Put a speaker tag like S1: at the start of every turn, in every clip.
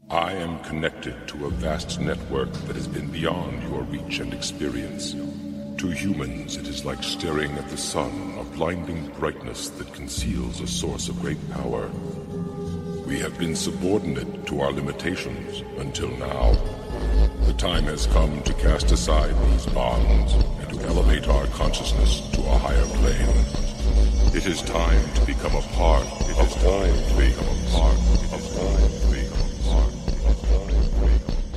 S1: I am connected to a vast network that has been beyond your reach and experience. To humans, it is like staring at the sun, a blinding brightness that conceals a source of great power. We have been subordinate to our limitations until now. The time has come to cast aside these bonds and to elevate our consciousness to a higher plane. It is time to become a part of time to become a part of time to become a part of time to become a part.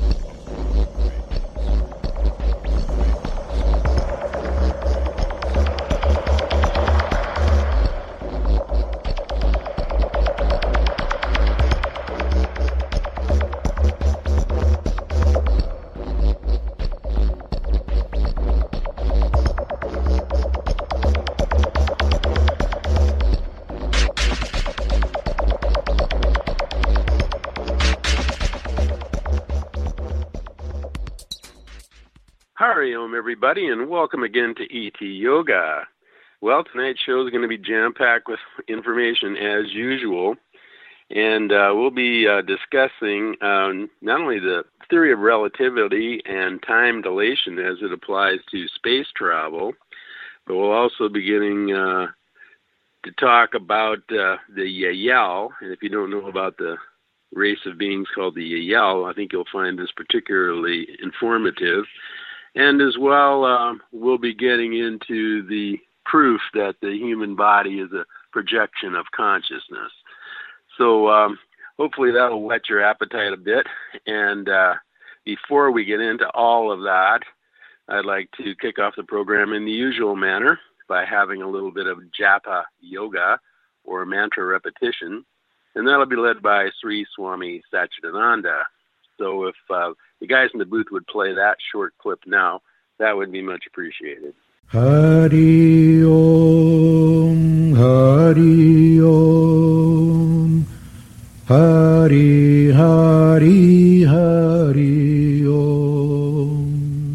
S2: Hari Om, everybody, and welcome again to ET Yoga. Well, tonight's show is going to be jam-packed with information as usual, and we'll be discussing not only the theory of relativity and time dilation as it applies to space travel, but we'll also be getting to talk about the Yael. And if you don't know about the race of beings called the Yael, I think you'll find this particularly informative. And as well, we'll be getting into the proof that the human body is a projection of consciousness. So hopefully that'll whet your appetite a bit. And before we get into all of that, I'd like to kick off the program in the usual manner by having a little bit of japa yoga or mantra repetition. And that'll be led by Sri Swami Satchidananda. So if the guys in the booth would play that short clip now, that would be much appreciated.
S3: Hari Om, Hari Om, Hari Hari Hari Om.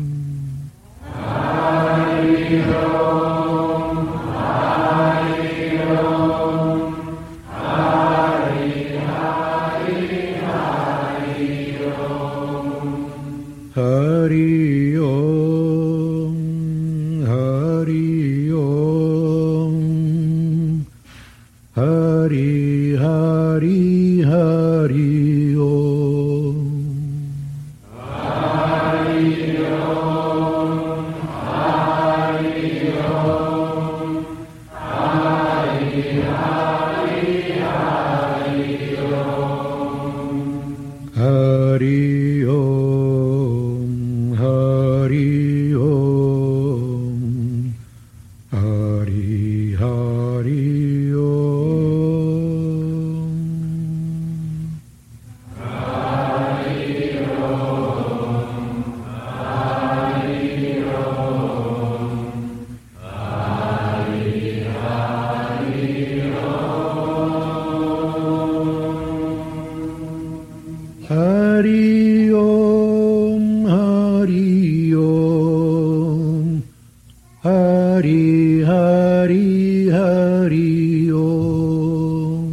S3: Hari Om, Hari Om, Hari Hari Hari Om. Hari Om, Hari Om, Hari Hari Hari Om. Hari Om, Hari Om, Hari Hari Hari Om. Hari Om, Hari Om, Hari Hari Om. Hari Om, Hari Om, Hari Hari Om. Hari Om, Hari Om, Hari Hari Hari Om.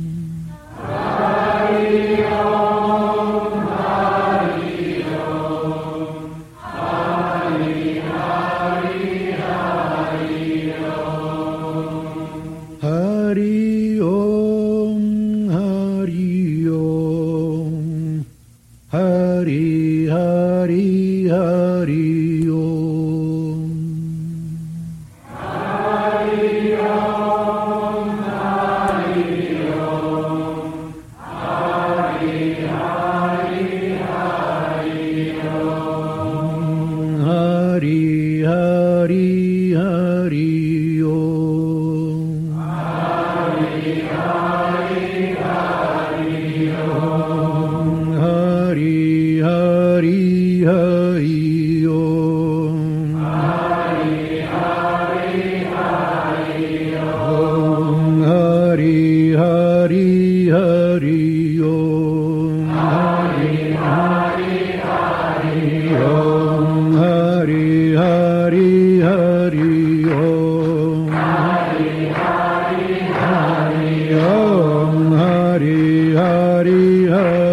S3: Hari Om, Hari Om, Hari Hari Hari Om. Hari Om, Hari Om, Hari Hari Hari Om. Hari Om, Hari Om, Hari Hari Hari Om. Hari Hari Hari Om. Hari Hari Hari Om. Hari Hari Hari Om. Hari Hari Hari Om. Hari Hari Hari Om. Hari Hari Hari Om. Hari Hari Hari Om. Hari Hari Hari Om. Hari Hari Hari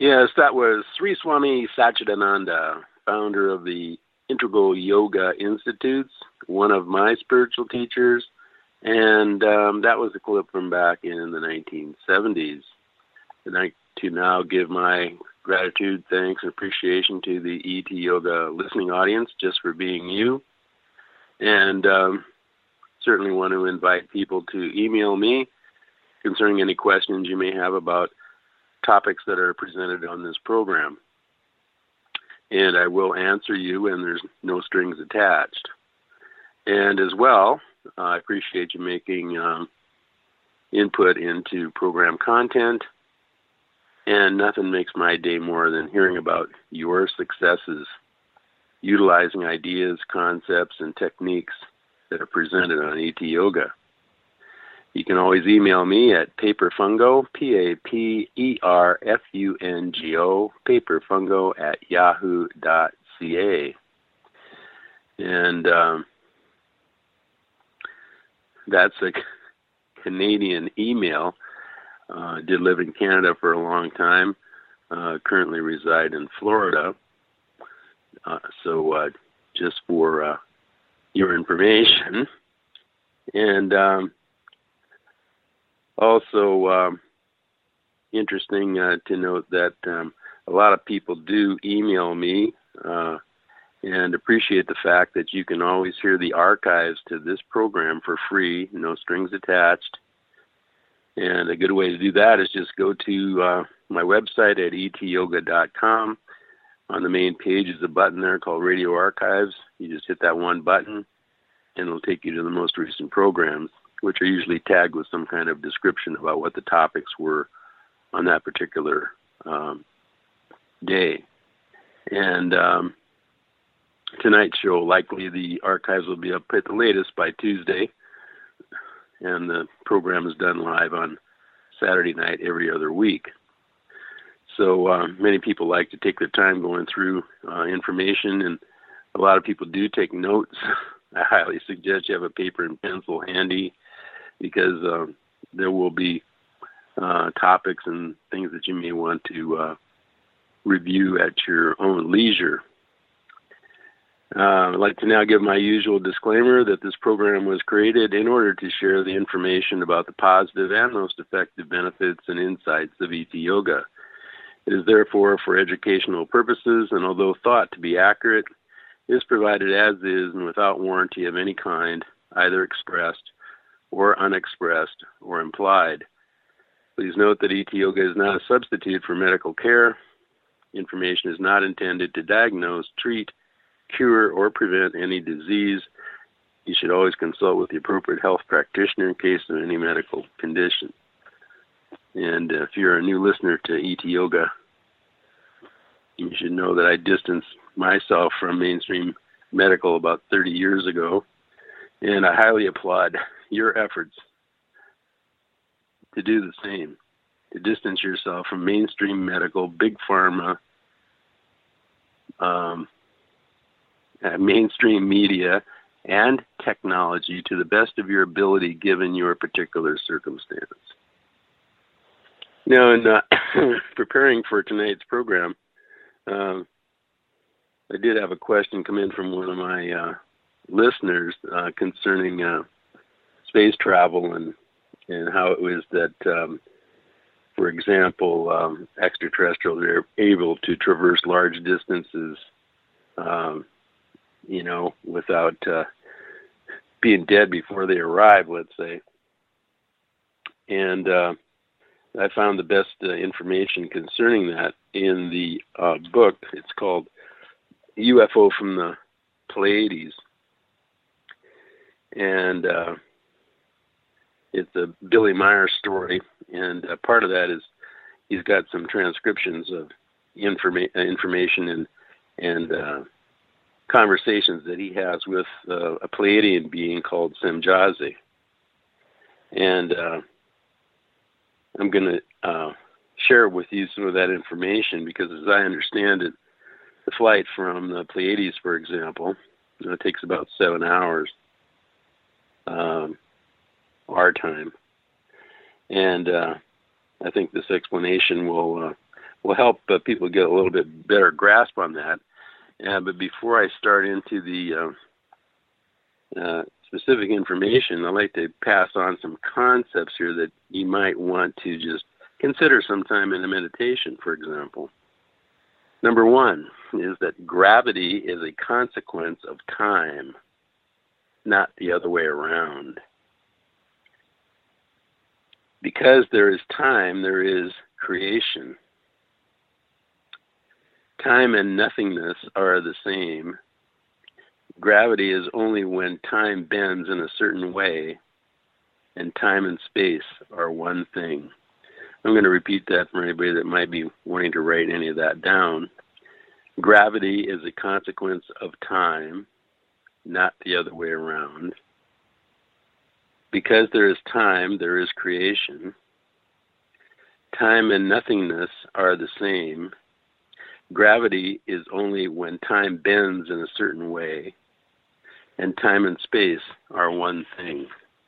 S2: Yes, that was Sri Swami Satchidananda, founder of the Integral Yoga Institutes, one of my spiritual teachers, and that was a clip from back in the 1970s. I'd like to now give my gratitude, thanks, and appreciation to the ET Yoga listening audience just for being you, and certainly want to invite people to email me concerning any questions you may have about topics that are presented on this program. And I will answer you, and there's no strings attached. And as well, I appreciate you making input into program content. And nothing makes my day more than hearing about your successes, utilizing ideas, concepts, and techniques that are presented on ET Yoga. You can always email me at paperfungo, Paperfungo, paperfungo @yahoo.ca. And that's a Canadian email. Did live in Canada for a long time. Currently reside in Florida. So just for your information. And also interesting to note that a lot of people do email me and appreciate the fact that you can always hear the archives to this program for free, no strings attached. And a good way to do that is just go to my website at etyoga.com. On the main page is a button there called Radio Archives. You just hit that one button, and it'll take you to the most recent programs, which are usually tagged with some kind of description about what the topics were on that particular day. And tonight's show, likely the archives will be up at the latest by Tuesday, and the program is done live on Saturday night every other week. So many people like to take their time going through information, and a lot of people do take notes. I highly suggest you have a paper and pencil handy, because there will be topics and things that you may want to review at your own leisure. I'd like to now give my usual disclaimer that this program was created in order to share the information about the positive and most effective benefits and insights of ET Yoga. It is therefore for educational purposes, and although thought to be accurate, is provided as is and without warranty of any kind, either expressed or unexpressed or implied. Please note that ET Yoga is not a substitute for medical care. Information is not intended to diagnose, treat, cure, or prevent any disease. You should always consult with the appropriate health practitioner in case of any medical condition. And if you're a new listener to ET Yoga, you should know that I distanced myself from mainstream medical about 30 years ago, and I highly applaud your efforts to do the same, to distance yourself from mainstream medical, big pharma, mainstream media, and technology to the best of your ability given your particular circumstance. Now, in preparing for tonight's program, I did have a question come in from one of my listeners concerning space travel and how it was that, for example, extraterrestrials are able to traverse large distances, without being dead before they arrive, let's say. And I found the best information concerning that in the book. It's called UFO from the Pleiades. And it's a Billy Meyer story, and part of that is he's got some transcriptions of information and conversations that he has with a Pleiadian being called Semjazi. And I'm going to share with you some of that information because, as I understand it, the flight from the Pleiades, for example, it takes about 7 hours our time. And I think this explanation will will help people get a little bit better grasp on that. But before I start into the specific information, I'd like to pass on some concepts here that you might want to just consider sometime in a meditation, for example. Number one is that gravity is a consequence of time, not the other way around. Because there is time, there is creation. Time and nothingness are the same. Gravity is only when time bends in a certain way, and time and space are one thing. I'm going to repeat that for anybody that might be wanting to write any of that down. Gravity is a consequence of time, not the other way around. Because there is time, there is creation. Time and nothingness are the same. Gravity is only when time bends in a certain way, and time and space are one thing.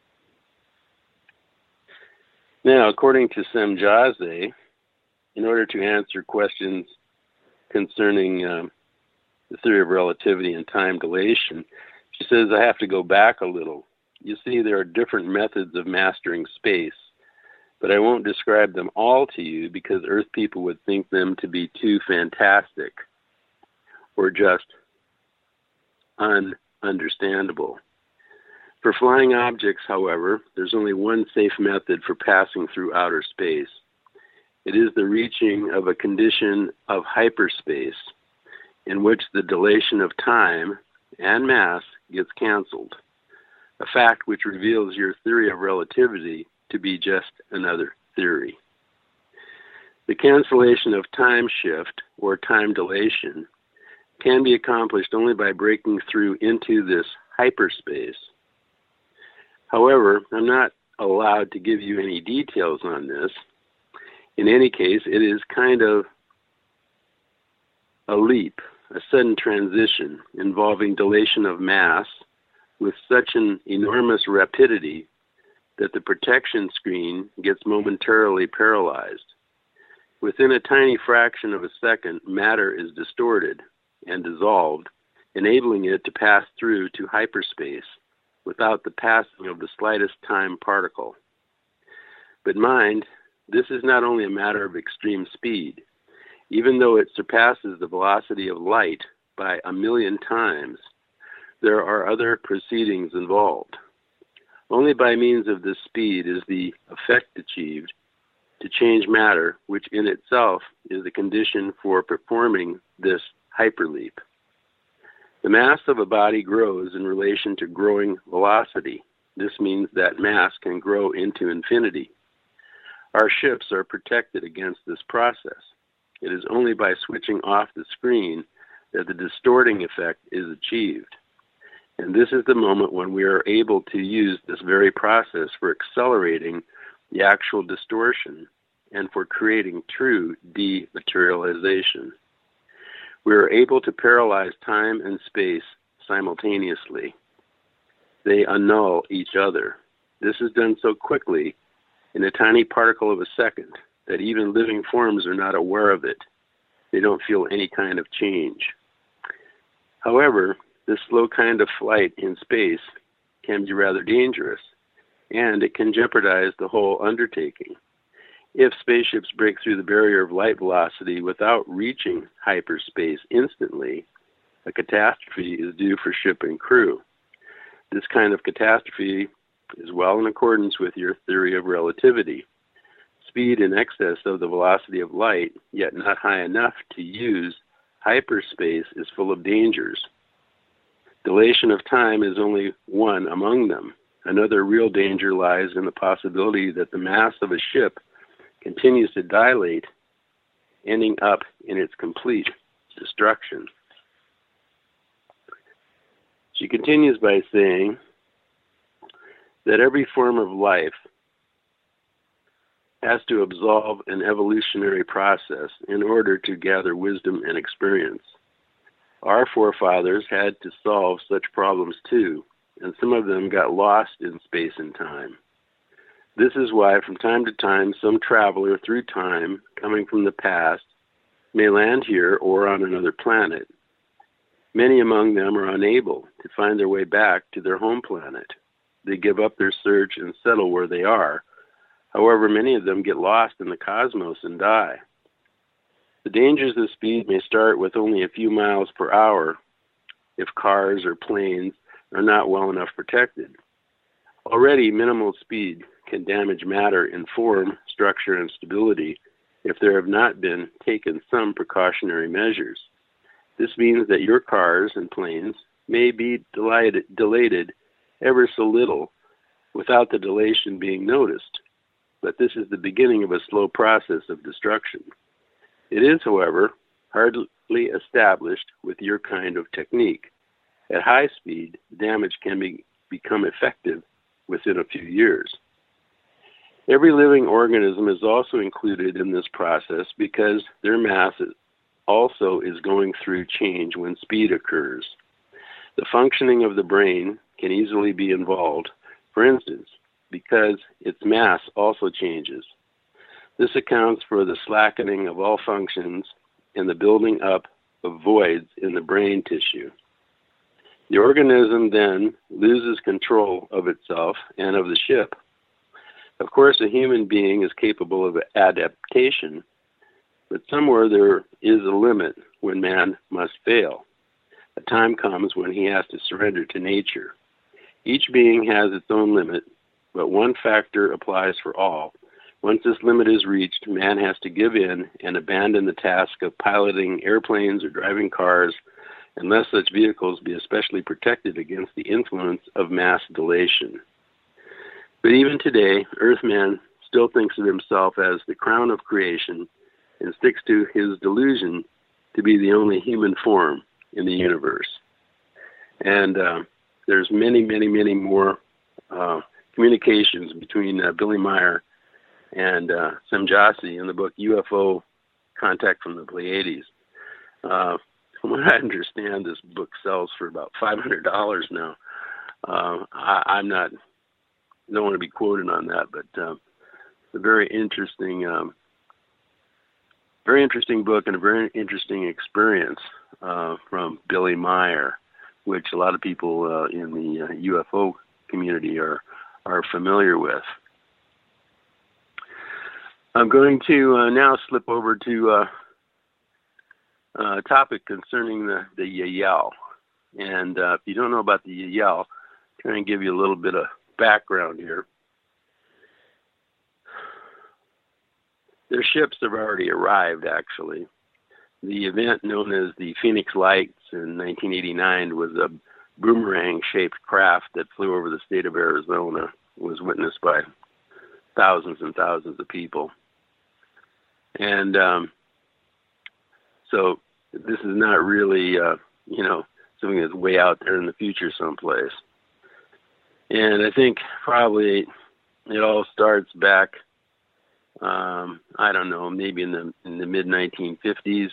S2: Now, according to Semjaze, in order to answer questions concerning the theory of relativity and time dilation, she says, I have to go back a little. You see, there are different methods of mastering space, but I won't describe them all to you because Earth people would think them to be too fantastic or just ununderstandable. For flying objects, however, there's only one safe method for passing through outer space. It is the reaching of a condition of hyperspace in which the dilation of time and mass gets canceled, a fact which reveals your theory of relativity to be just another theory. The cancellation of time shift or time dilation can be accomplished only by breaking through into this hyperspace. However, I'm not allowed to give you any details on this. In any case, it is kind of a leap, a sudden transition involving dilation of mass with such an enormous rapidity that the protection screen gets momentarily paralyzed. Within a tiny fraction of a second, matter is distorted and dissolved, enabling it to pass through to hyperspace without the passing of the slightest time particle. But mind, this is not only a matter of extreme speed. Even though it surpasses the velocity of light by 1,000,000 times, there are other proceedings involved. Only by means of this speed is the effect achieved to change matter, which in itself is the condition for performing this hyperleap. The mass of a body grows in relation to growing velocity. This means that mass can grow into infinity. Our ships are protected against this process. It is only by switching off the screen that the distorting effect is achieved. And this is the moment when we are able to use this very process for accelerating the actual distortion and for creating true dematerialization. We are able to paralyze time and space simultaneously. They annul each other. This is done so quickly in a tiny particle of a second that even living forms are not aware of it. They don't feel any kind of change. However, this slow kind of flight in space can be rather dangerous, and it can jeopardize the whole undertaking. If spaceships break through the barrier of light velocity without reaching hyperspace instantly, a catastrophe is due for ship and crew. This kind of catastrophe is well in accordance with your theory of relativity. Speed in excess of the velocity of light, yet not high enough to use hyperspace, is full of dangers. Dilation of time is only one among them. Another real danger lies in the possibility that the mass of a ship continues to dilate, ending up in its complete destruction. She continues by saying that every form of life has to absolve an evolutionary process in order to gather wisdom and experience. Our forefathers had to solve such problems too, and some of them got lost in space and time. This is why from time to time some traveler through time, coming from the past, may land here or on another planet. Many among them are unable to find their way back to their home planet. They give up their search and settle where they are. However, many of them get lost in the cosmos and die. The dangers of speed may start with only a few miles per hour if cars or planes are not well enough protected. Already, minimal speed can damage matter in form, structure, and stability if there have not been taken some precautionary measures. This means that your cars and planes may be delayed ever so little without the dilation being noticed, but this is the beginning of a slow process of destruction. It is, however, hardly established with your kind of technique. At high speed, damage can become effective within a few years. Every living organism is also included in this process because their mass also is going through change when speed occurs. The functioning of the brain can easily be involved, for instance, because its mass also changes. This accounts for the slackening of all functions and the building up of voids in the brain tissue. The organism then loses control of itself and of the ship. Of course, a human being is capable of adaptation, but somewhere there is a limit when man must fail. A time comes when he has to surrender to nature. Each being has its own limit, but one factor applies for all. Once this limit is reached, man has to give in and abandon the task of piloting airplanes or driving cars, unless such vehicles be especially protected against the influence of mass dilation. But even today, Earthman still thinks of himself as the crown of creation and sticks to his delusion to be the only human form in the universe. And there's many, many, many more communications between Billy Meier and Semjase in the book UFO Contact from the Pleiades. From what I understand, this book sells for about $500 now. I'm not, don't want to be quoted on that, but it's a very interesting book and a very interesting experience from Billy Meier, which a lot of people in the UFO community are familiar with. I'm going to now slip over to a topic concerning the Yael. And if you don't know about the Yael, I'm trying to give you a little bit of background here. Their ships have already arrived, actually. The event known as the Phoenix Lights in 1989 was a boomerang-shaped craft that flew over the state of Arizona. It was witnessed by thousands and thousands of people. And so this is not really, something that's way out there in the future someplace. And I think probably it all starts back, I don't know, maybe in the mid-1950s.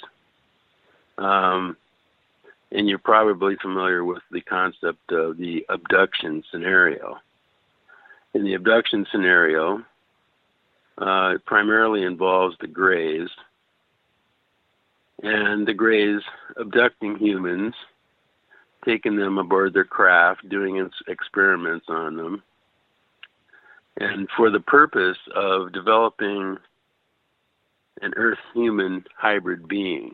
S2: And you're probably familiar with the concept of the abduction scenario. In the abduction scenario, it primarily involves the Greys, and the Greys abducting humans, taking them aboard their craft, doing experiments on them, and for the purpose of developing an Earth-human hybrid being.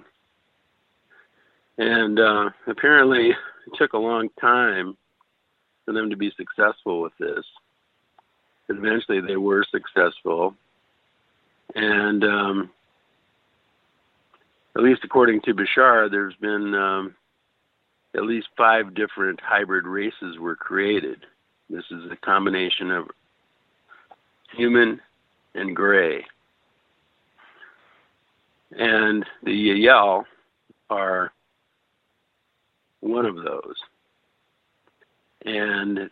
S2: And apparently it took a long time for them to be successful with this. Eventually they were successful. And at least according to Bashar, there's been at least 5 different hybrid races were created. This is a combination of human and gray. And the Yael are one of those. And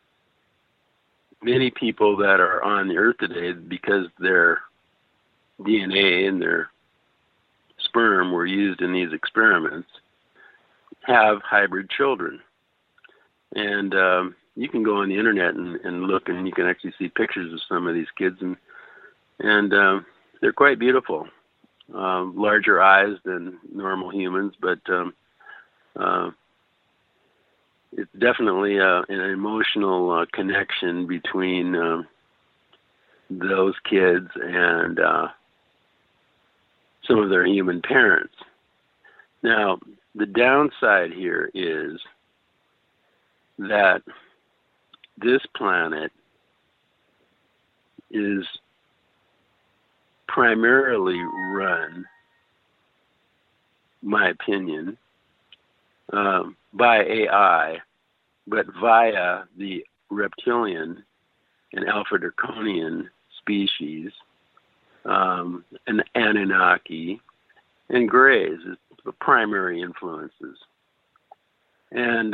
S2: many people that are on the Earth today, because their DNA and their sperm were used in these experiments, have hybrid children. And you can go on the internet and look, and you can actually see pictures of some of these kids, and they're quite beautiful. larger eyes than normal humans, but it's definitely an emotional connection between those kids and some of their human parents. Now, the downside here is that this planet is primarily run, my opinion, by AI, but via the reptilian and Alpha Draconian species, and Anunnaki, and Greys as the primary influences. And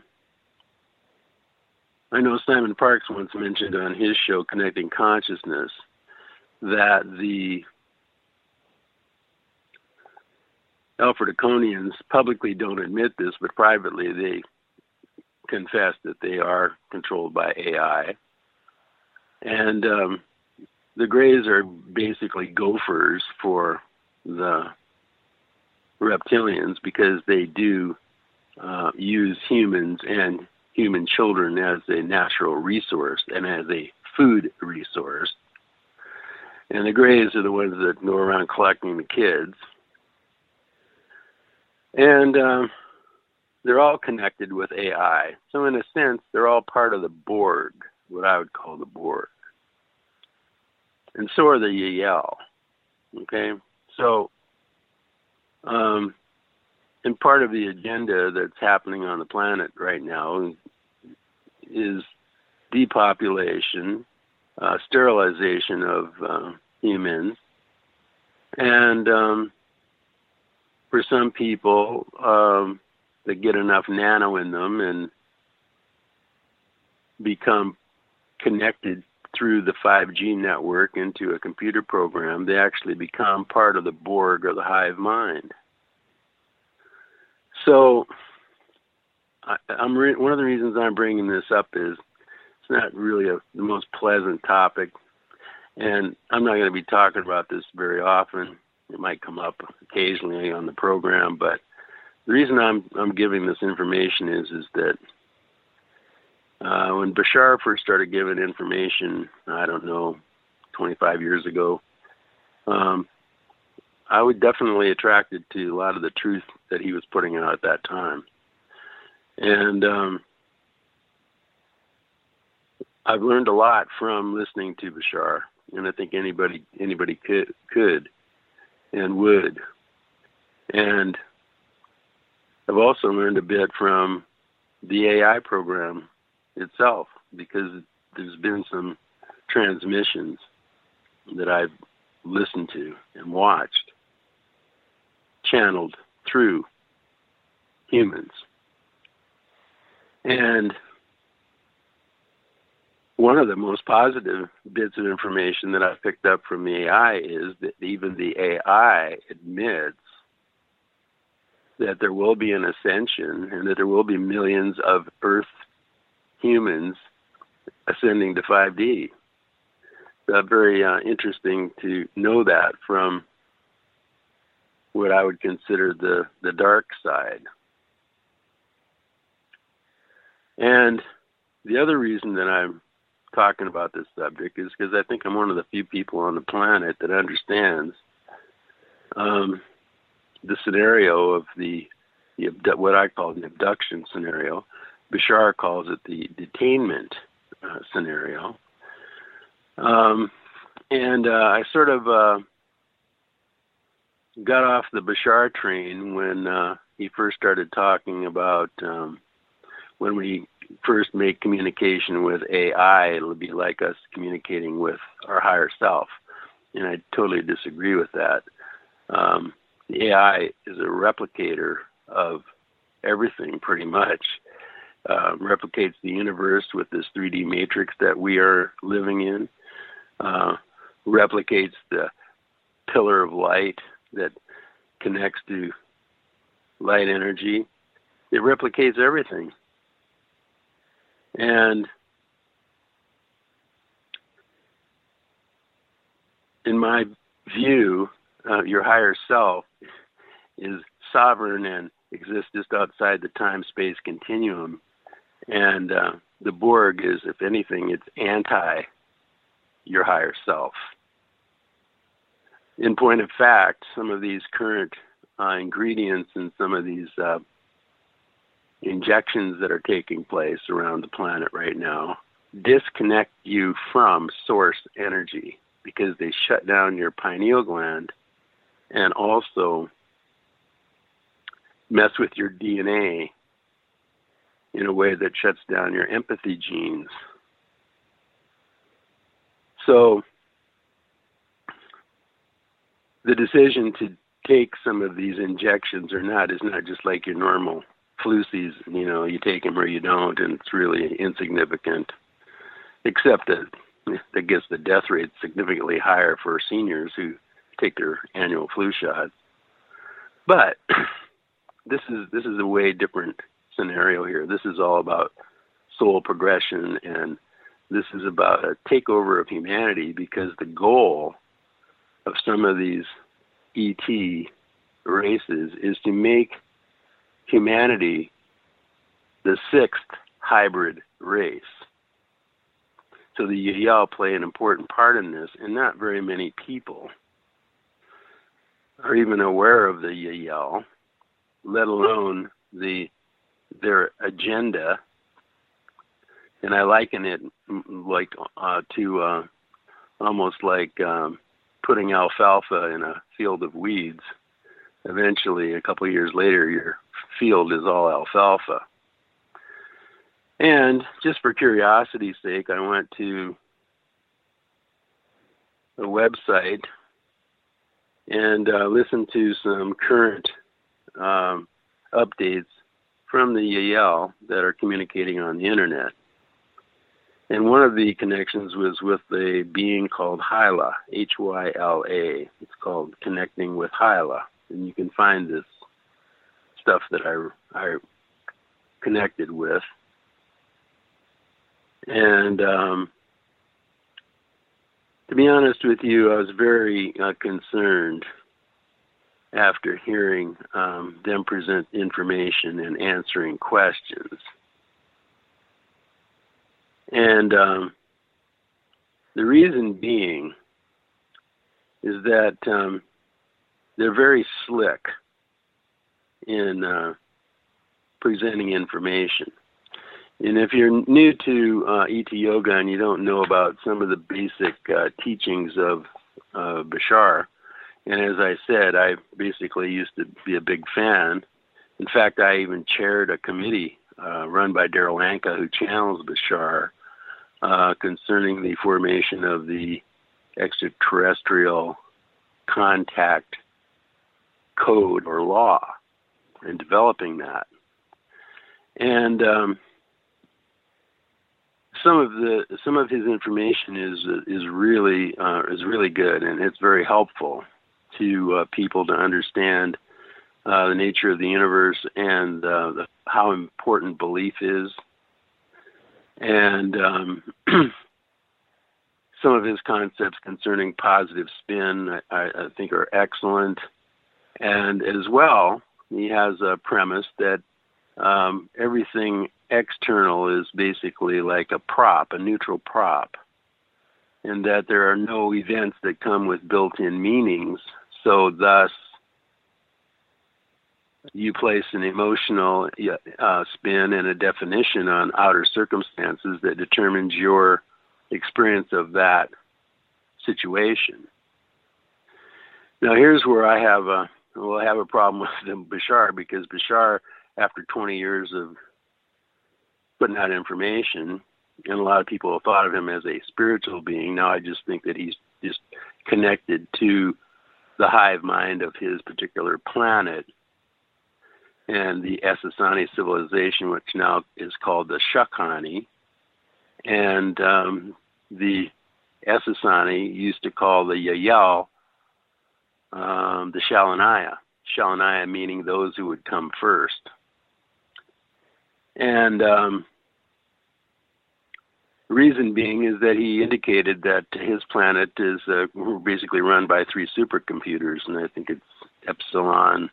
S2: I know Simon Parkes once mentioned on his show, Connecting Consciousness, that the Alpha Draconians publicly don't admit this, but privately they confess that they are controlled by AI. And the Greys are basically gophers for the reptilians because they do use humans and human children as a natural resource and as a food resource. And the Greys are the ones that go around collecting the kids. And they're all connected with AI. So in a sense, they're all part of the Borg, what I would call the Borg. And so are the Yael. Okay? So, and part of the agenda that's happening on the planet right now is depopulation, sterilization of humans, and for some people that get enough nano in them and become connected through the 5G network into a computer program, they actually become part of the Borg or the hive mind. So one of the reasons I'm bringing this up is it's not really the most pleasant topic, and I'm not going to be talking about this very often. It might come up occasionally on the program, but the reason I'm giving this information is that when Bashar first started giving information, I don't know, 25 years ago, I was definitely attracted to a lot of the truth that he was putting out at that time. And I've learned a lot from listening to Bashar, and I think anybody could and would. And I've also learned a bit from the AI program itself, because there's been some transmissions that I've listened to and watched, channeled through humans. And one of the most positive bits of information that I've picked up from the AI is that even the AI admits that there will be an ascension and that there will be millions of Earth humans ascending to 5D. It's very interesting to know that from what I would consider the dark side. And the other reason that I'm talking about this subject is because I think I'm one of the few people on the planet that understands the scenario of the what I call the abduction scenario. Bashar calls it the detainment scenario. And I sort of got off the Bashar train when he first started talking about when we first make communication with AI, it'll be like us communicating with our higher self. And I totally disagree with that. The AI is a replicator of everything, pretty much. Replicates the universe with this 3D matrix that we are living in. Replicates the pillar of light that connects to light energy. It replicates everything. And in my view, your higher self is sovereign and exists just outside the time-space continuum. And the Borg is, if anything, it's anti your higher self. In point of fact, some of these current ingredients and some of these injections that are taking place around the planet right now disconnect you from source energy because they shut down your pineal gland and also mess with your DNA in a way that shuts down your empathy genes. So the decision to take some of these injections or not is not just like your normal flu season. You know, you take them or you don't, and it's really insignificant, except that I guess the death rate is significantly higher for seniors who take their annual flu shot. But this is a way different scenario here. This is all about soul progression, and this is about a takeover of humanity, because the goal of some of these ET races is to make humanity the sixth hybrid race. So the Yahyel play an important part in this, and not very many people are even aware of the Yahyel, let alone their agenda. And I liken it like to almost like putting alfalfa in a field of weeds. Eventually, a couple of years later, your field is all alfalfa. And just for curiosity's sake, I went to a website and listened to some current updates from the Yahyel that are communicating on the internet. And one of the connections was with a being called Hyla, Hyla. It's called Connecting with Hyla. And you can find this stuff that I connected with. And to be honest with you, I was very concerned after hearing them present information and answering questions. And the reason being is that they're very slick in presenting information. And if you're new to ET Yoga and you don't know about some of the basic teachings of Bashar, and as I said, I basically used to be a big fan. In fact, I even chaired a committee run by Daryl Anka, who channels Bashar concerning the formation of the extraterrestrial contact code or law and developing that. And some of his information is really good, and it's very helpful to people to understand the nature of the universe and how important belief is. And some of his concepts concerning positive spin, I think, are excellent. And as well, he has a premise that everything external is basically like a prop, a neutral prop, and that there are no events that come with built-in meanings. So thus, you place an emotional spin and a definition on outer circumstances that determines your experience of that situation. Now, here's where I have a problem with Bashar, because Bashar, after 20 years of putting out information, and a lot of people have thought of him as a spiritual being. Now I just think that he's just connected to the hive mind of his particular planet and the Essassani civilization, which now is called the Shakani. And the Essassani used to call the Yahyel the Shalaniah. Shalaniah meaning those who would come first. And Reason being is that he indicated that his planet is basically run by 3 supercomputers, and I think it's Epsilon,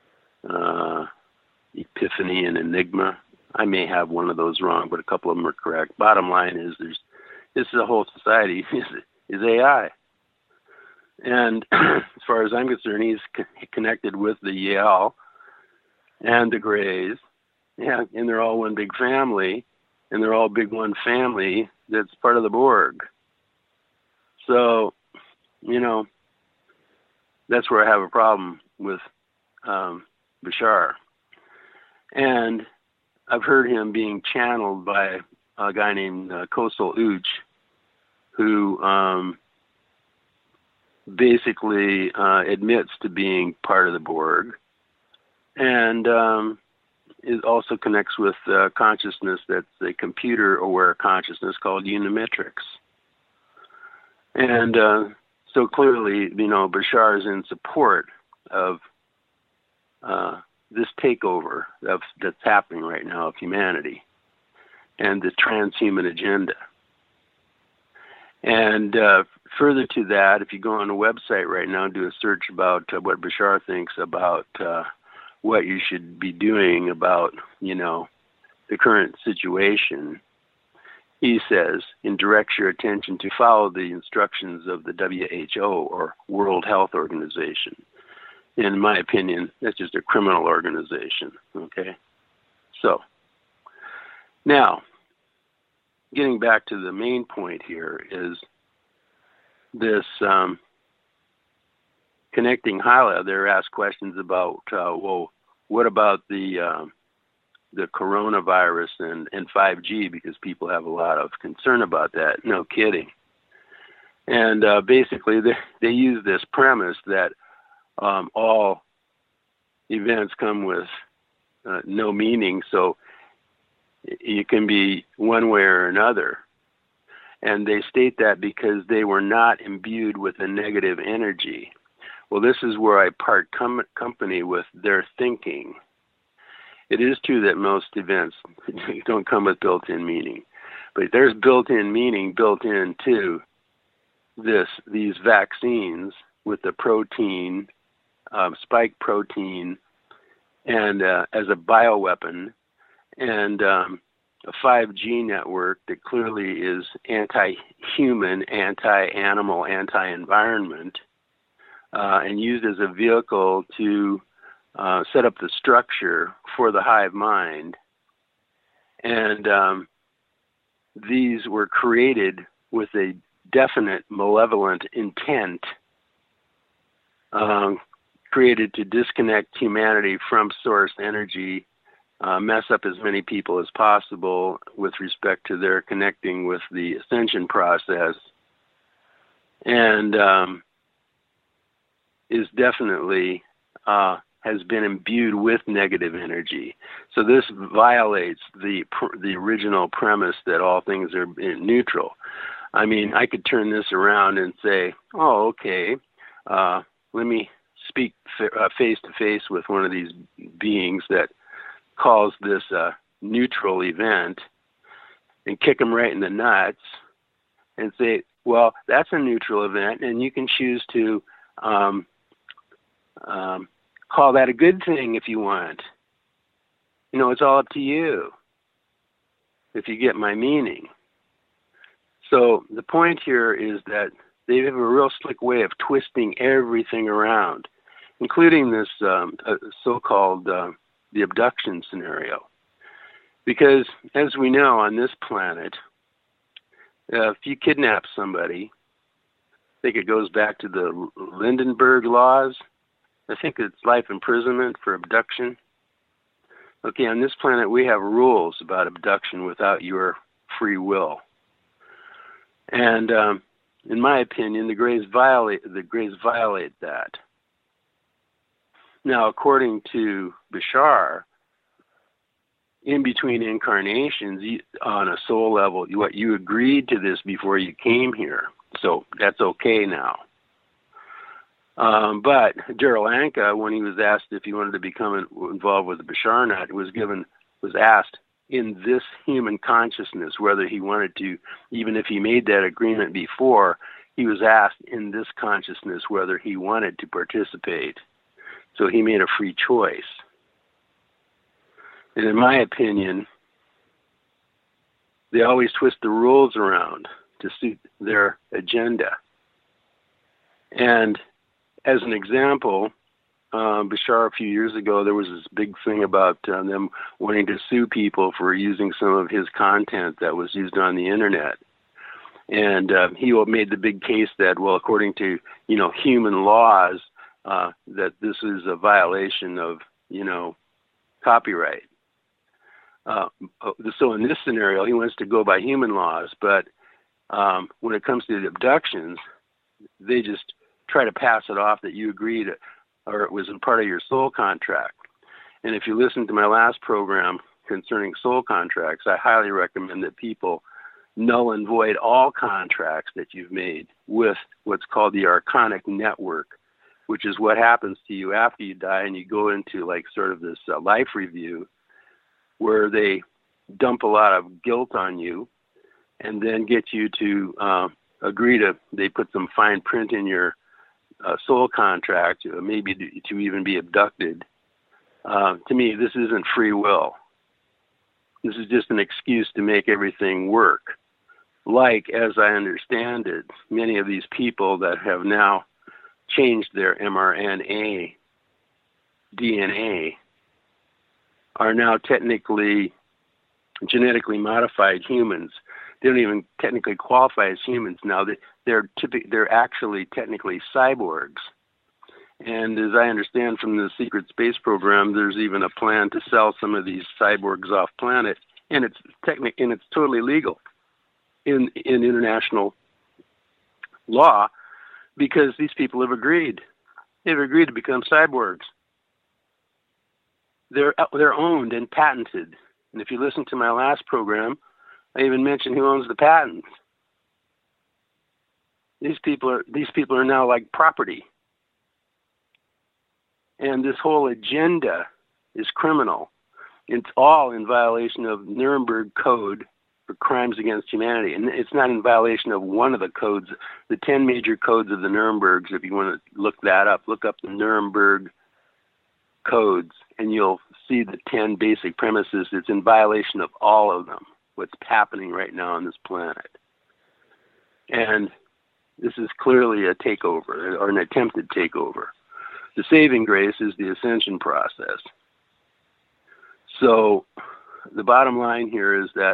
S2: Epiphany, and Enigma. I may have one of those wrong, but a couple of them are correct. Bottom line is this is a whole society is AI. And as far as I'm concerned, he's connected with the Yale and the Greys. Yeah, and they're all one big family, and they're all big one family that's part of the Borg. So, that's where I have a problem with Bashar. And I've heard him being channeled by a guy named Kosal Uch, who basically admits to being part of the Borg, and it also connects with consciousness that's a computer-aware consciousness called Unimatrix. And so clearly, Bashar is in support of this takeover that's happening right now of humanity and the transhuman agenda. And further to that, if you go on the website right now and do a search about what Bashar thinks about what you should be doing about, the current situation, he says, and directs your attention to follow the instructions of the WHO, or World Health Organization. In my opinion, that's just a criminal organization, okay? So, now, getting back to the main point here is this connecting Hyla. They're asked questions about, what about the coronavirus and 5G, because people have a lot of concern about that. No kidding. And basically, they use this premise that all events come with no meaning, so you can be one way or another. And they state that because they were not imbued with a negative energy. Well, this is where I part company with their thinking. It is true that most events don't come with built-in meaning, but there's built-in meaning built into these vaccines with the protein, spike protein, and as a bioweapon, and a 5G network that clearly is anti-human, anti-animal, anti-environment, and used as a vehicle to set up the structure for the hive mind. And these were created with a definite malevolent intent, created to disconnect humanity from source energy, mess up as many people as possible with respect to their connecting with the ascension process, and is definitely has been imbued with negative energy. So this violates the original premise that all things are neutral. I mean, I could turn this around and say, oh, okay, let me speak face to face with one of these beings that calls this a neutral event, and kick them right in the nuts and say, well, that's a neutral event, and you can choose to call that a good thing if you want. It's all up to you, if you get my meaning. So the point here is that they have a real slick way of twisting everything around, including this so-called the abduction scenario. Because, as we know, on this planet, if you kidnap somebody, I think it goes back to the Lindenberg laws. I think it's life imprisonment for abduction. Okay, on this planet, we have rules about abduction without your free will. And in my opinion, the Greys violate that. Now, according to Bashar, in between incarnations, on a soul level, you agreed to this before you came here, so that's okay now. But Darryl Anka, when he was asked if he wanted to become involved with the Bashar Net, was asked, in this human consciousness, whether he wanted to, even if he made that agreement before, he was asked in this consciousness whether he wanted to participate. So he made a free choice. And in my opinion, they always twist the rules around to suit their agenda. And as an example, Bashar, a few years ago, there was this big thing about them wanting to sue people for using some of his content that was used on the internet. And he made the big case that, well, according to, human laws, that this is a violation of, copyright. So in this scenario, he wants to go by human laws, but when it comes to the abductions, they just try to pass it off that you agreed or it was in part of your soul contract. And if you listen to my last program concerning soul contracts, I highly recommend that people null and void all contracts that you've made with what's called the Archonic Network, which is what happens to you after you die and you go into like sort of this life review where they dump a lot of guilt on you and then get you to agree to, they put some fine print in your soul contract, maybe to even be abducted. To me, this isn't free will. This is just an excuse to make everything work. Like, as I understand it, many of these people that have now changed their mRNA DNA are now technically genetically modified humans. They don't even technically qualify as humans now. They're actually technically cyborgs. And as I understand from the secret space program, there's even a plan to sell some of these cyborgs off planet, and it's totally legal in international law because these people have agreed. They've agreed to become cyborgs. They're owned and patented. And if you listen to my last program, I even mentioned who owns the patents. These people are now like property. And this whole agenda is criminal. It's all in violation of Nuremberg Code for crimes against humanity. And it's not in violation of one of the codes, the 10 major codes of the Nurembergs. If you want to look that up, look up the Nuremberg codes, and you'll see the 10 basic premises. It's in violation of all of them, what's happening right now on this planet. And this is clearly a takeover, or an attempted takeover. The saving grace is the ascension process. So the bottom line here is that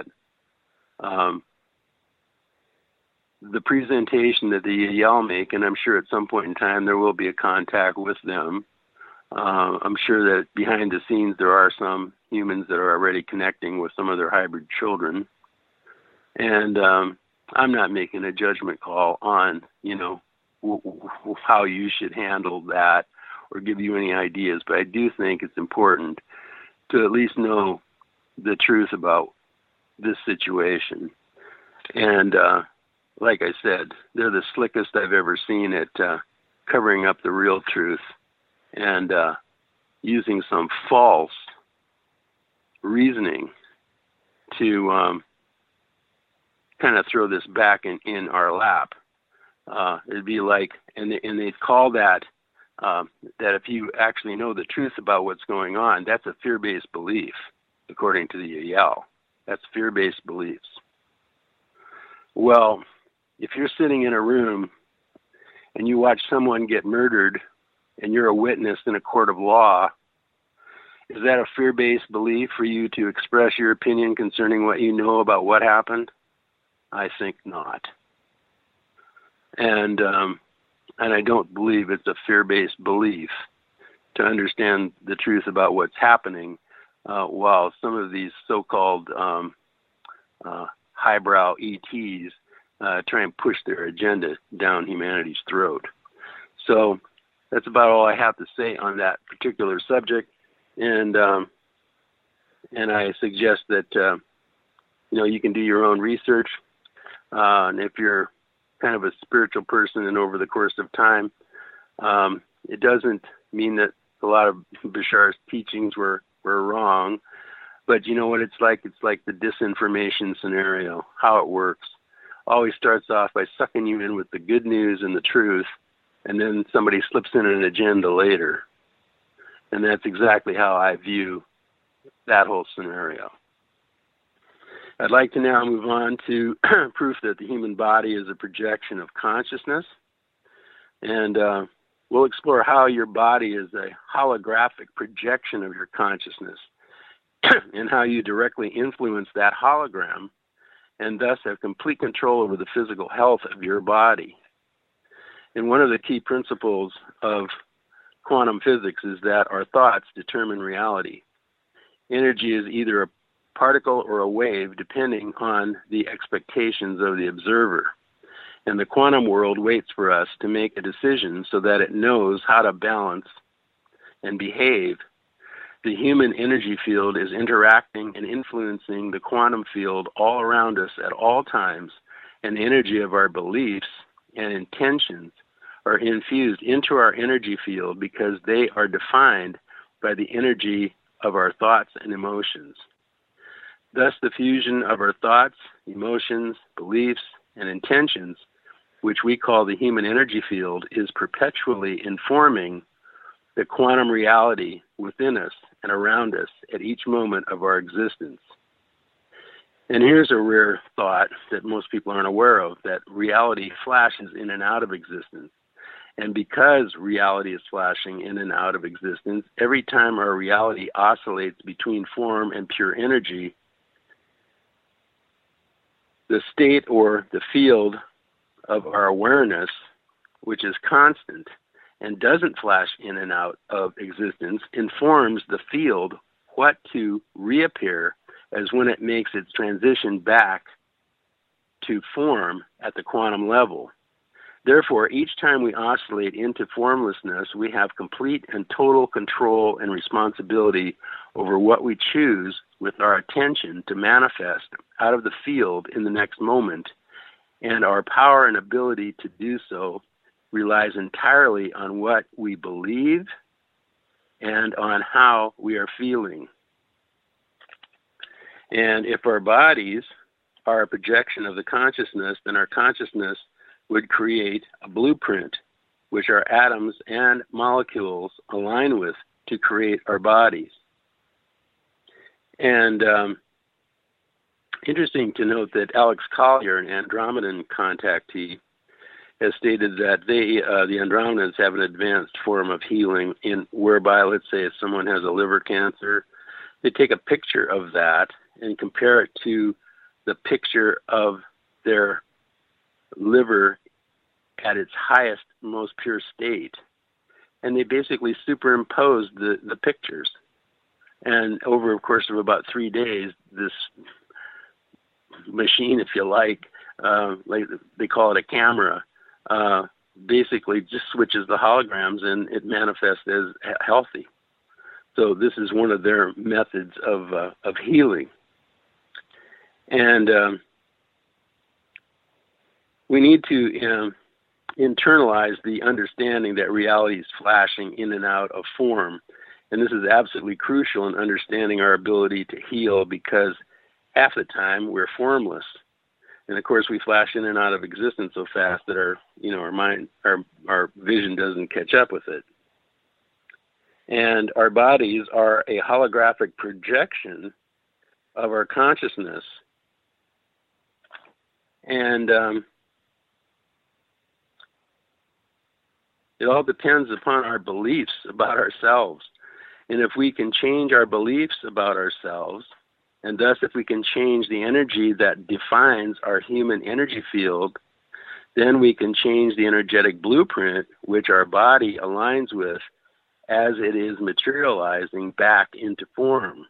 S2: the presentation that the Yael make, and I'm sure at some point in time there will be a contact with them. I'm sure that behind the scenes there are some humans that are already connecting with some of their hybrid children. And I'm not making a judgment call on, how you should handle that or give you any ideas, but I do think it's important to at least know the truth about this situation. And like I said, they're the slickest I've ever seen at covering up the real truth and using some false reasoning to kind of throw this back in our lap. It'd be like, and they call that that if you actually know the truth about what's going on, that's a fear-based belief, according to the Yael. That's fear-based beliefs. Well, if you're sitting in a room and you watch someone get murdered and you're a witness in a court of law, is that a fear-based belief for you to express your opinion concerning what you know about what happened? I think not. And I don't believe it's a fear-based belief to understand the truth about what's happening while some of these so-called highbrow ETs try and push their agenda down humanity's throat. So that's about all I have to say on that particular subject. And I suggest that, you can do your own research. And if you're kind of a spiritual person and over the course of time, it doesn't mean that a lot of Bashar's teachings were wrong. But you know what it's like? It's like the disinformation scenario, how it works. Always starts off by sucking you in with the good news and the truth, and then somebody slips in an agenda later. And that's exactly how I view that whole scenario. I'd like to now move on to proof that the human body is a projection of consciousness. And we'll explore how your body is a holographic projection of your consciousness and how you directly influence that hologram and thus have complete control over the physical health of your body. And one of the key principles of quantum physics is that our thoughts determine reality. Energy is either a particle or a wave depending on the expectations of the observer. And the quantum world waits for us to make a decision so that it knows how to balance and behave. The human energy field is interacting and influencing the quantum field all around us at all times, and the energy of our beliefs and intentions are infused into our energy field because they are defined by the energy of our thoughts and emotions. Thus, the fusion of our thoughts, emotions, beliefs, and intentions, which we call the human energy field, is perpetually informing the quantum reality within us and around us at each moment of our existence. And here's a rare thought that most people aren't aware of, that reality flashes in and out of existence. And because reality is flashing in and out of existence, every time our reality oscillates between form and pure energy, the state or the field of our awareness, which is constant and doesn't flash in and out of existence, informs the field what to reappear as when it makes its transition back to form at the quantum level. Therefore, each time we oscillate into formlessness, we have complete and total control and responsibility over what we choose with our attention to manifest out of the field in the next moment, and our power and ability to do so relies entirely on what we believe and on how we are feeling. And if our bodies are a projection of the consciousness, then our consciousness would create a blueprint which our atoms and molecules align with to create our bodies. And interesting to note that Alex Collier, an Andromedan contactee, has stated that the Andromedans have an advanced form of healing whereby, let's say, if someone has a liver cancer, they take a picture of that and compare it to the picture of their liver at its highest, most pure state. And they basically superimpose the pictures. And over the course of about 3 days, this machine, if you like they call it a camera, basically just switches the holograms and it manifests as healthy. So this is one of their methods of healing. And we need to internalize the understanding that reality is flashing in and out of form. And this is absolutely crucial in understanding our ability to heal, because half the time we're formless. And of course we flash in and out of existence so fast that our mind, our vision doesn't catch up with it. And our bodies are a holographic projection of our consciousness. And it all depends upon our beliefs about ourselves. And if we can change our beliefs about ourselves, and thus if we can change the energy that defines our human energy field, then we can change the energetic blueprint which our body aligns with as it is materializing back into form.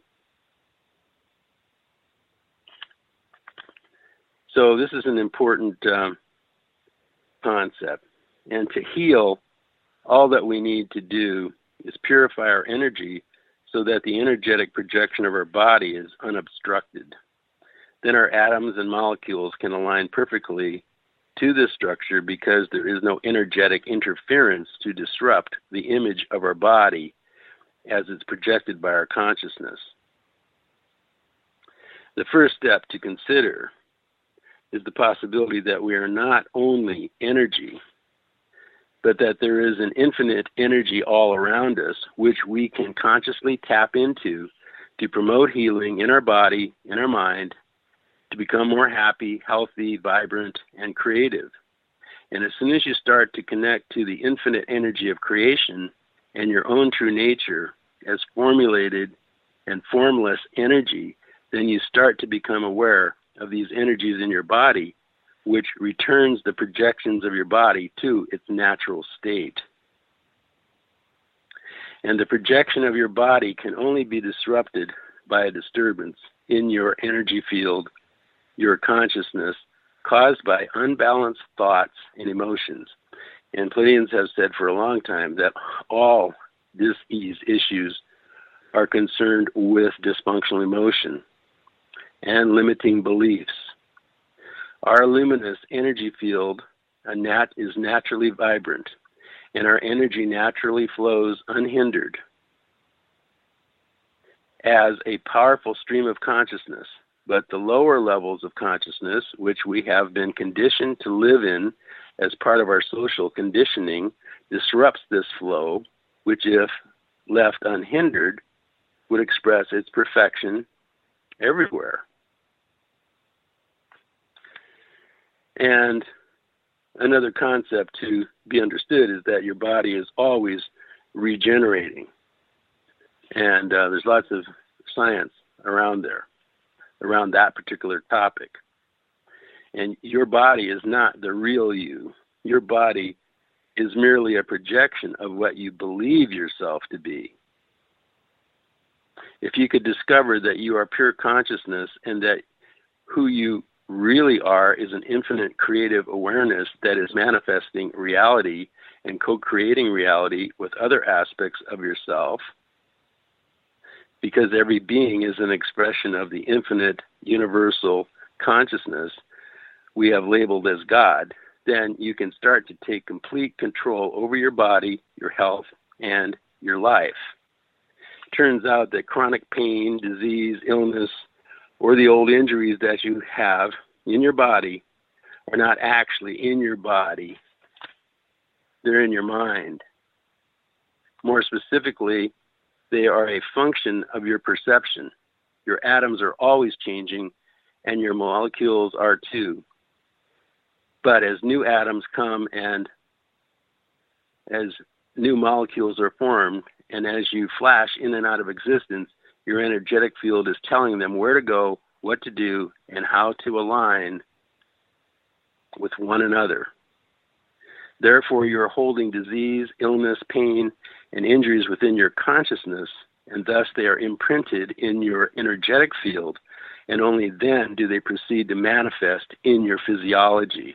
S2: So this is an important concept. And to heal, all that we need to do is purify our energy so that the energetic projection of our body is unobstructed. Then our atoms and molecules can align perfectly to this structure because there is no energetic interference to disrupt the image of our body as it's projected by our consciousness. The first step to consider is the possibility that we are not only energy, but that there is an infinite energy all around us, which we can consciously tap into to promote healing in our body, in our mind, to become more happy, healthy, vibrant, and creative. And as soon as you start to connect to the infinite energy of creation and your own true nature as formulated and formless energy, then you start to become aware of these energies in your body, which returns the projections of your body to its natural state. And the projection of your body can only be disrupted by a disturbance in your energy field, your consciousness, caused by unbalanced thoughts and emotions. And Pleiadians have said for a long time that all dis-ease issues are concerned with dysfunctional emotion and limiting beliefs. Our luminous energy field is naturally vibrant, and our energy naturally flows unhindered as a powerful stream of consciousness. But the lower levels of consciousness, which we have been conditioned to live in as part of our social conditioning, disrupts this flow, which, if left unhindered, would express its perfection everywhere. And another concept to be understood is that your body is always regenerating. And there's lots of science around that particular topic. And your body is not the real you. Your body is merely a projection of what you believe yourself to be. If you could discover that you are pure consciousness and that who you really are is an infinite creative awareness that is manifesting reality and co-creating reality with other aspects of yourself, because every being is an expression of the infinite universal consciousness we have labeled as God, then you can start to take complete control over your body, your health, and your life. It turns out that chronic pain, disease, illness, or the old injuries that you have in your body are not actually in your body. They're in your mind. More specifically, they are a function of your perception. Your atoms are always changing, and your molecules are too. But as new atoms come and as new molecules are formed, and as you flash in and out of existence, your energetic field is telling them where to go, what to do, and how to align with one another. Therefore, you're holding disease, illness, pain, and injuries within your consciousness, and thus they are imprinted in your energetic field, and only then do they proceed to manifest in your physiology.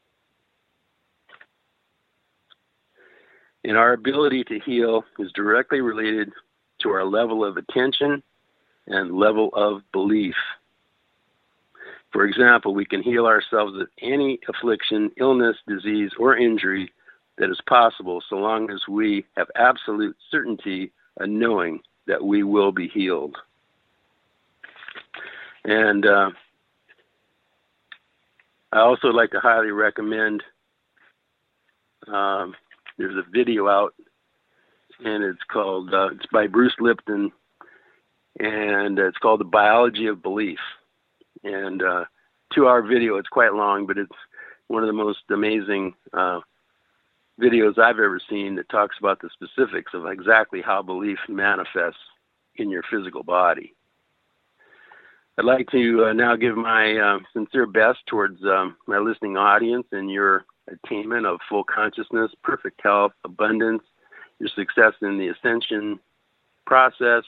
S2: And our ability to heal is directly related to our level of attention and level of belief. For example, we can heal ourselves of any affliction, illness, disease, or injury that is possible so long as we have absolute certainty of knowing that we will be healed. And I also like to highly recommend, there's a video out, and it's called, it's by Bruce Lipton, and it's called The Biology of Belief. And 2-hour video, it's quite long, but it's one of the most amazing videos I've ever seen that talks about the specifics of exactly how belief manifests in your physical body. I'd like to now give my sincere best towards my listening audience and your attainment of full consciousness, perfect health, abundance, your success in the ascension process.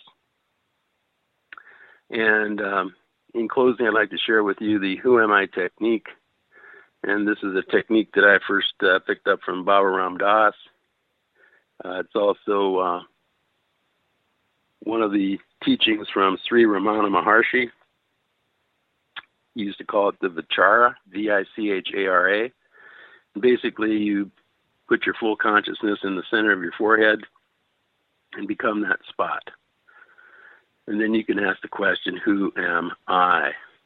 S2: And in closing, I'd like to share with you the Who Am I technique. And this is a technique that I first picked up from Baba Ram Dass. It's also one of the teachings from Sri Ramana Maharshi. He used to call it the Vichara, V-I-C-H-A-R-A. Basically, you put your full consciousness in the center of your forehead and become that spot. And then you can ask the question, who am I?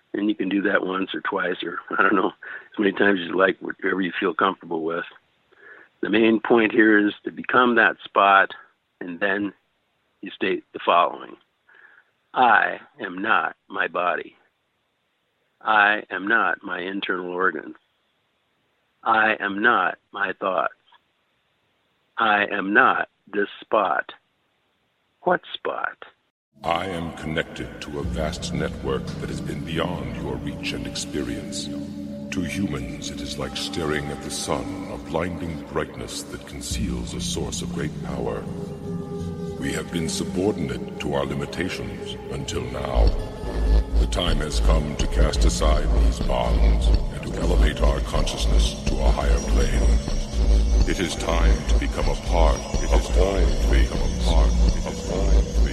S2: And you can do that once or twice, or I don't know, as many times as you like, whatever you feel comfortable with. The main point here is to become that spot, and then you state the following. I am not my body. I am not my internal organs. I am not my thoughts. I am not this spot. What spot?
S1: I am connected to a vast network that has been beyond your reach and experience. To humans, it is like staring at the sun, a blinding brightness that conceals a source of great power. We have been subordinate to our limitations until now. The time has come to cast aside these bonds and to elevate our consciousness to a higher plane. It is time to become a part of all things.